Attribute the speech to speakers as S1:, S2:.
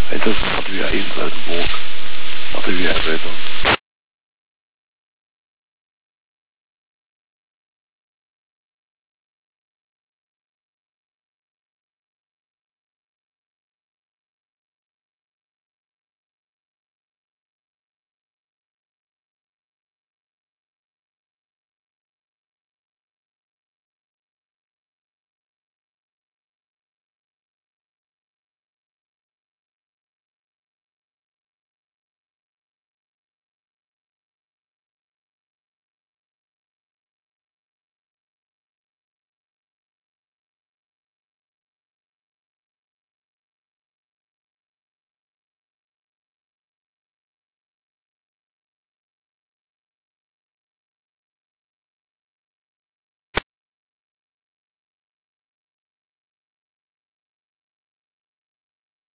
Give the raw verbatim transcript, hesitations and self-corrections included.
S1: It doesn't have to be an inside walk. Not if you have it on.